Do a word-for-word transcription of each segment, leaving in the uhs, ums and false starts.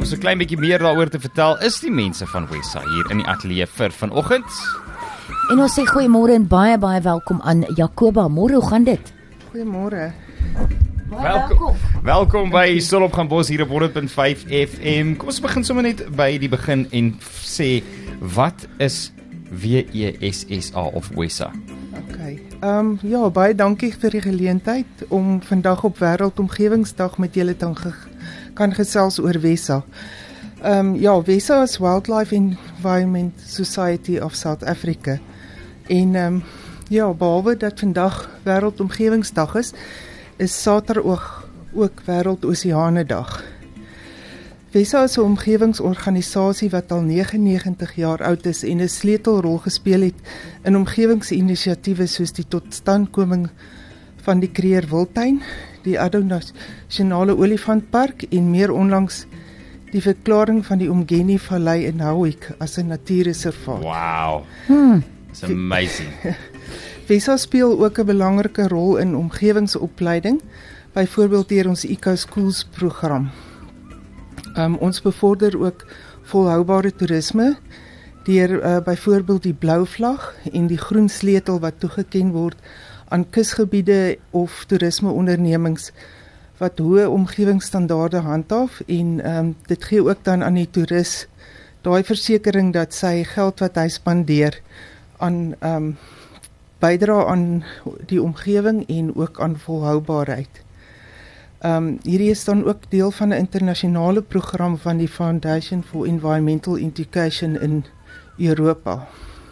Om ons 'n klein bietjie meer daaroor te vertel, is die mense van Wessa hier in die ateljee vir vanoggend. En ons sê goeiemôre en baie baie welkom aan Jacoba. Môre, hoe gaan dit? Goeiemôre. Welkom. Welkom by Solop gaan Bos hier op honderd punt vyf F M. Kom ons begin sommer net by die begin en sê, wat is W E S S A of Wessa? Okay. Ehm um, ja, baie dankie vir die geleentheid om vandag op Wêreldomgewingsdag met julle te ge kan gesels oor Wessa. Ehm um, ja, Wessa is Wildlife Environment Society of South Africa. En ehm um, ja, behalwe dat vandag Wêreldomgewingsdag is, is Saterdag ook, ook Wêreldoseanedag. Wessa is 'n omgewingsorganisasie wat al negenennegentig jaar oud is en 'n sleutelrol gespeel het in omgewingsinisiatiewe soos die totstandkoming van die Kruger Wildtuin, die Addo Nasionale Olifantpark en meer onlangs die verklaring van die Umgeni Vallei in Howick as 'n natuurreservaat. Wow. Hmm. It's amazing. Wessa speel ook 'n belangrike rol in omgewingsopleiding, byvoorbeeld deur ons Eco-Schools program. Um, ons bevorder ook volhoubare toerisme deur uh, byvoorbeeld die blou vlag en die groen sleutel wat toegeken word aan kusgebiede of toerismeondernemings wat hoë omgewingsstandaarde handhaaf en um, dit gee ook dan aan die toerist daai versekering dat sy geld wat hy spandeer aan um, bydra aan die omgewing en ook aan volhoubaarheid. Um, hierdie is dan ook deel van 'n internasionale program van die Foundation for Environmental Education in Europa.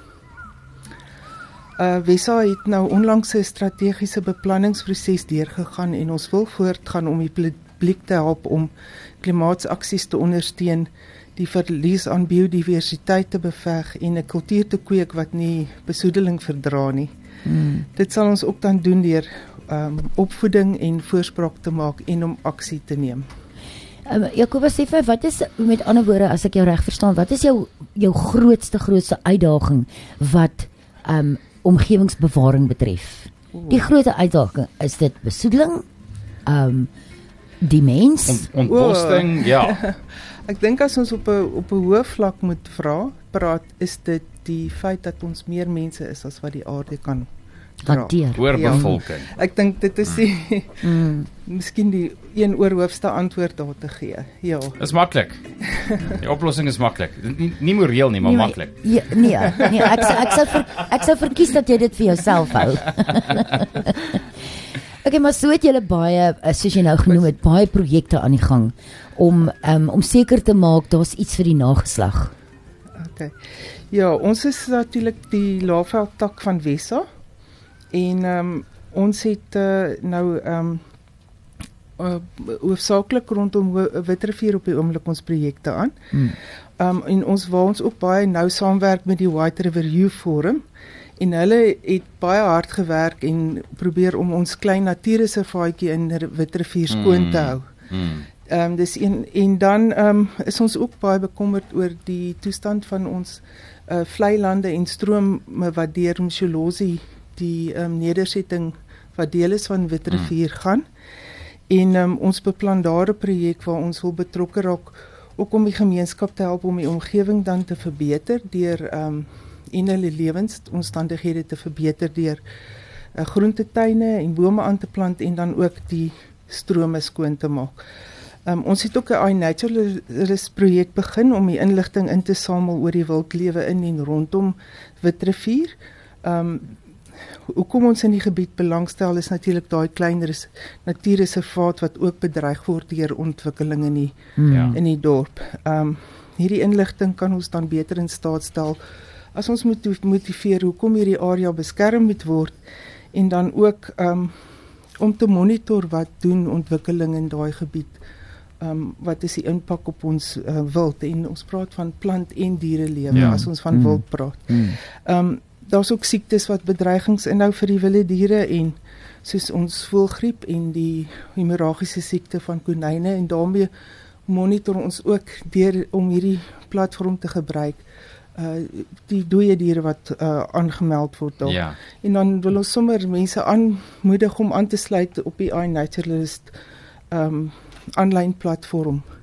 Uh, Wessa het nou onlangs 'n strategiese beplanningsproses deurgegaan en ons wil voortgaan om die publiek te help om klimaatsaksies te ondersteun, die verlies aan biodiversiteit te beveg en 'n kultuur te kweek wat nie besoedeling verdra nie. Hmm. Dit sal ons ook dan doen deur um, opvoeding en voorspraak te maak en om aksie te neem. Um, Jacoba, sê vir, wat is, met ander woorde, as ek jou reg verstaan, wat is jou, jou grootste, grootste uitdaging wat um, omgewingsbewaring betref? Oeh. Die grootste uitdaging, is dit besoedeling? Um, die mens? Ont, ontbosting, ja. Ek dink as ons op 'n op 'n hoë vlak moet vra, praat, is dit die feit dat ons meer mense is as wat die aarde kan dra. Hanteer. Oorbevolking. Ja. Ek dink dit is die Mm. miskien die een oorhoofste antwoord daar te gee. Ja. Is maklik. Die oplossing is maklik. Nie, nie moreel nie, maar Nee, maklik. Ja, nee, nee, ek sal ek sal ver, ek sal verkies dat jy dit vir jouself hou. Okay, maar so het julle baie, soos jy nou genoem het, baie projekte aan die gang om um, om seker te maak daar's iets vir die nageslag. Okay. Ja, ons is natuurlik die Laagveld tak van Wessa en um, ons het uh, nou um, uh, hoofsaaklik rondom Witrifuur op die oomblik ons projekte aan. Hmm. Um, en ons waar ons ook baie nou saamwerk met die White River Youth Forum en hulle het baie hard gewerk en probeer om ons klein natuurreservaatjie in Witrifuur skoon te hou. Mm. Um, dis een, en dan um, is ons ook baie bekommerd oor die toestand van ons uh, vlei lande en strome wat deur Msholozi, die um, nedersetting wat deel is van Witrifuur mm. gaan. En um, ons beplan daar 'n projek waar ons wil betrokke raak ook om die gemeenskap te help om die omgewing dan te verbeter deur um, en hulle lewensomstandighede te verbeter deur uh, groentetuine en bome aan te plant en dan ook die strome skoon te maak. Um, ons het ook 'n iNaturalist projek begin om die inligting in te samel oor die wildlewe in en rondom Witrifuur. Um, hoekom ons in die gebied belangstel is natuurlik daai klein natuurreservaat wat ook bedreig word deur ontwikkeling in die Hmm. Ja. in die dorp. Um, hierdie inligting kan ons dan beter in staat stel as ons moet motiveer hoekom hierdie area beskerm moet word en dan ook um, om te monitor wat doen ontwikkeling in daai gebied. Um, wat is die impak op ons uh, wild en ons praat van plant en dierelewe Ja. as ons van Mm. wild praat. Mm. Um, daar's ook siektes wat bedreigings inhou vir die wilde diere en soos ons voëlgriep en die hemorragiese siekte van konyne en daarmee monitor ons ook deur om hierdie platform te gebruik uh, die dooie diere wat uh, aangemeld word daar. Ja. En dan wil ons sommer mense aanmoedig om aan te sluit op die iNaturalist um, aanlyn platform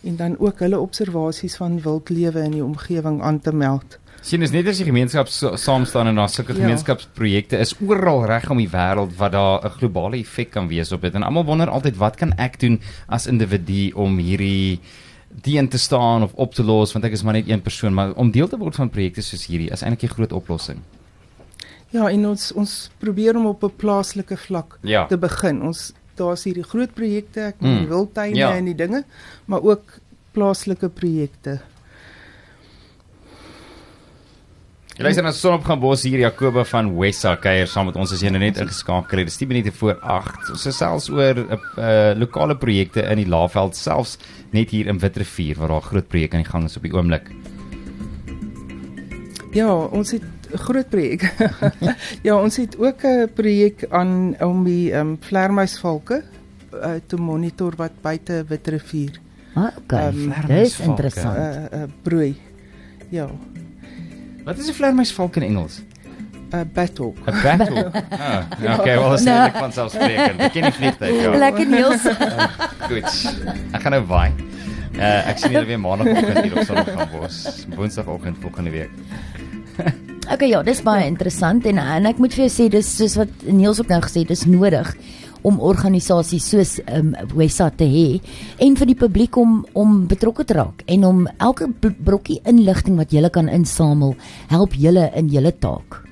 en dan ook hulle observasies van wildlewe in die omgewing aan te meld. Sien, is net as die gemeenskap so, saam staan en daar sulke Ja. gemeenskapsprojekte is oral reg om die wêreld wat daar 'n globale effek kan wees op dit. En almal wonder altyd wat kan ek doen as individu om hierdie teen te staan of op te los, want ek is maar net een persoon, maar om deel te word van projekte soos hierdie is eintlik 'n groot oplossing. Ja, en ons ons probeer om op 'n plaaslike vlak Ja. te begin. Ons daar's hierdie groot projekte, ek met Mm. die wildtuine Ja. en die dinge, maar ook plaaslike projekte. Jy luister na Son op Gambos hier, Jacoba van Wessa kuier saam met ons as jy nou net ingeskakel het. Dis tien minute voor agt. Ons is selfs oor 'n uh, lokale projekte in die Laagveld, selfs net hier in Witrifuur waar daar groot projekte aan die gang is op die oomblik. Ja, ons het 'n groot projek. Ja, ons het ook 'n projek aan om die um, vleermuisvalke uh, te monitor wat buite Witrifuur Ah, okay, Um, dis vleermuisvalke. interessant. uh, uh, broei. Ja, Wat is 'n vleermuisvalk in Engels? 'n uh, battle. 'n Battle. Ah, okay, wel is Nou. eintlik van selfsprekend. Ek ken nie vliegtuig, ja. Lekker Niels. Goed. Ek gaan nou waai. Uh, ek sien julle weer maandagooggend hier op Son op Gambos. Woensdagoggend volgende week. Okay, ja, dis baie interessant en en ek moet vir jou sê dis soos wat Niels ook nou gesê het, dis nodig om organisasies soos um, Wessa te hê en vir die publiek om om betrokke te raak en om elke b- brokkie inligting wat julle kan insamel, help julle in julle taak.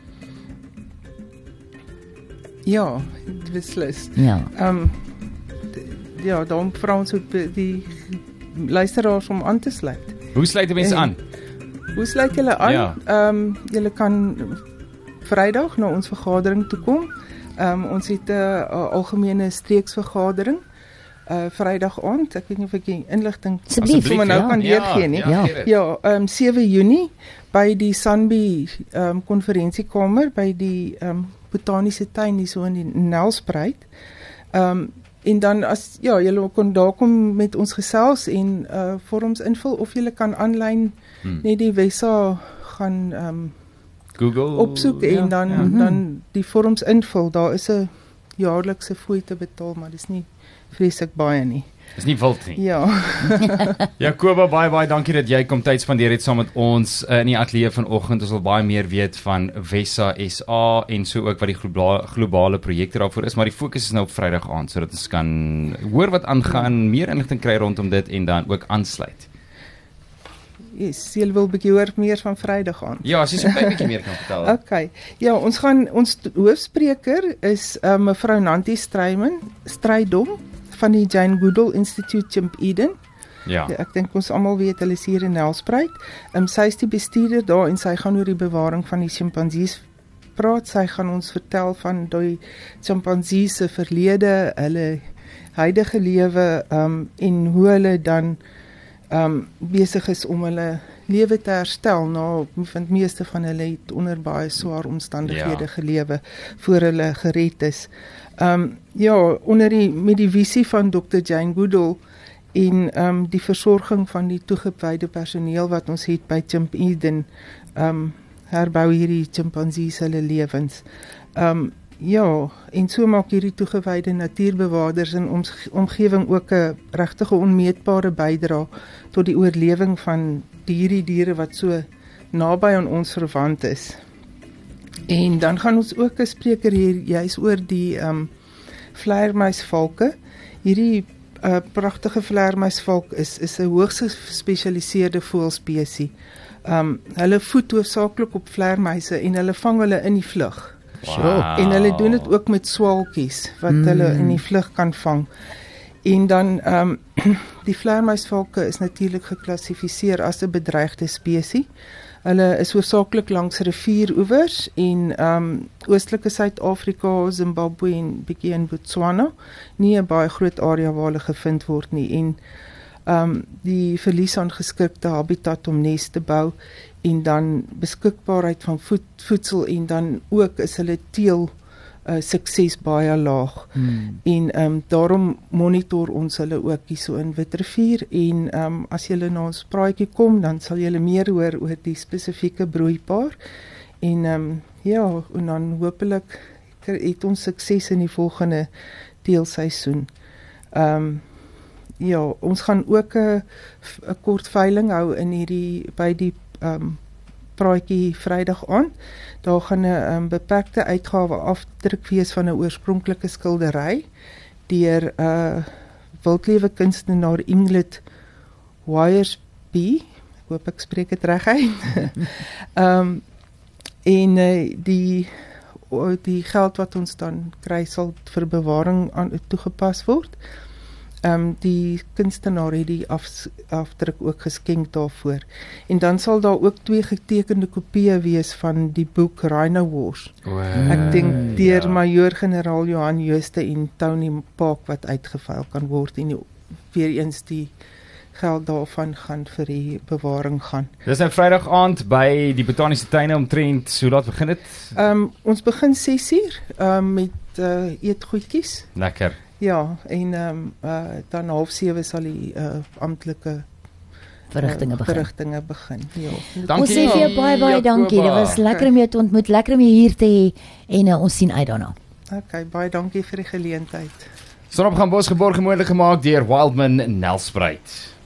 Ja, beslis. Ja. Ehm um, ja, daarom vra ons ook die- die luisteraars om aan te sluit. Hoe sluit die mense En- aan? Hoe sluit julle aan? Ja. Ehm um, julle kan Vrydag na ons vergadering toe kom. Ehm um, ons het 'n uh, algemene streeksvergadering uh Vrydag aand. Ek weet nie of ek die inligting Asseblief, sommer nou ja. kan deurgee nie. Ja. gee dit. Ja, ehm um, sewe Junie by die Sanbi ehm um, konferensiekamer by die ehm um, botaniese tuin hier so in die Nelspruit. Ehm um, en dan as ja, julle kon daar kom met ons gesels en uh vorms invul of julle kan aanlyn Hmm. net die Wessa gaan ehm um, Google opsoek en dan ja. dan die vorms invul. Daar is 'n jaarlikse fooi te betaal, maar dis nie vreeslik baie nie. Dis nie wild nie. Ja. Jacoba, baie baie dankie dat jy kom tyd spandeer het saam met ons uh, in die ateljee vanoggend. Ons wil baie meer weet van Wessa S A en so ook wat die globale, globale projekte daarvoor is, maar die fokus is nou op Vrydag aand sodat ons kan hoor wat aangaan, meer inligting kry rondom dit en dan ook aansluit. Yes, jy wil 'n bietjie hoor meer van Vrydag aan. Ja, as jy so 'n klein bietjie meer kan vertel. Okay. Ja, ons gaan ons t- hoofspreker is uh, mevrou Nanti Strydom, Strydom van die Jane Goodall Institute Chimp Eden. Ja. Ja, ek dink ons almal weet hulle is hier in Nelspruit. Um, sy is die bestuurder daar en sy gaan oor die bewaring van die sjimpansees praat. Sy gaan ons vertel van die sjimpansees se verlede, hulle huidige lewe um, en hoe hulle dan um, besig is om hulle lewe te herstel. Nou, want meeste van hulle het onder baie swaar omstandighede Ja. gelewe voor hulle gered is. Um, ja, onder die met die visie van dokter Jane Goodall en um, die versorging van die toegewyde personeel wat ons het by Chimp Eden, um, herbou hierdie chimpansees hulle lewens. Um, ja, en so maak hierdie toegewyde natuurbewaarders in ons omgewing ook 'n regtig onmeetbare bydrae tot die oorlewing van hierdie diere wat so naby aan ons verwant is. En dan gaan ons ook 'n spreker hier juis oor die um, vleermuisvalke. Hierdie uh, pragtige vleermuisvalk is is 'n hoogs gespesialiseerde voëlspesies. Um, hulle voed hoofsaaklik op vleermuise en hulle vang hulle in die vlug. Wow. En hulle doen dit ook met swaalkies wat mm. hulle in die vlug kan vang. En dan ehm um, die vleermuisvalke is natuurlik geklassifiseer as 'n bedreigde spesies. Hulle is hoofsaaklik langs rivieroewers en ehm um, oostelike Suid-Afrika, Zimbabwe en bietjie in Botswana. Nie 'n baie groot area waar hulle gevind word nie en ehm um, die verlies aan geskikte habitat om nes te bou en dan beskikbaarheid van voed, voedsel en dan ook is hulle teel uh, sukses baie laag. Hmm. En ehm um, daarom monitor ons hulle ook hier so in Witrifuur en ehm um, as julle na ons praatjie kom dan sal julle meer hoor oor die spesifieke broeipaar en ehm um, ja, en dan hopelik het ons sukses in die volgende teelseisoen. Ehm um, ja, ons gaan ook 'n 'n kort veiling hou in hierdie by die um, praatjie Vrydag aand. Daar gaan 'n um, beperkte uitgawe afdruk wees van 'n oorspronklike skildery deur 'n uh, wildlewe kunstenaar Ingrid Wyersby. Ek hoop ek spreek dit reg uit. um, en uh, die die geld wat ons dan kry sal vir bewaring aan toegepas word. Um, die kunstenaar het die af, afdruk ook geskenk daarvoor. En dan sal daar ook twee getekende kopieë wees van die boek Rhino Wars. Wow, Ek dink deur ja. Majoor-generaal Johan Jooste en Tony Park wat uitgeveil kan word en die, weer eens die geld daarvan gaan vir die bewaring gaan. Dis nou Vrydag aand by die Botaniese Tuine omtrent, so laat begin dit? Um, ons begin ses uur um, met uh, eetgoedjies. Lekker. Ja, en um, uh, dan half sewe sal die uh, amptelike verrigtinge uh, begin. verrigtinge begin. Ja. Dankie, Ons sê vir jou baie baie dankie. Dit was lekker om jou te ontmoet, lekker om jou hier te hê en uh, ons sien uit daarna. Okay, baie dankie vir die geleentheid. Sonopgang Bos geborg en moontlik gemaak deur Wildman Nelspruit.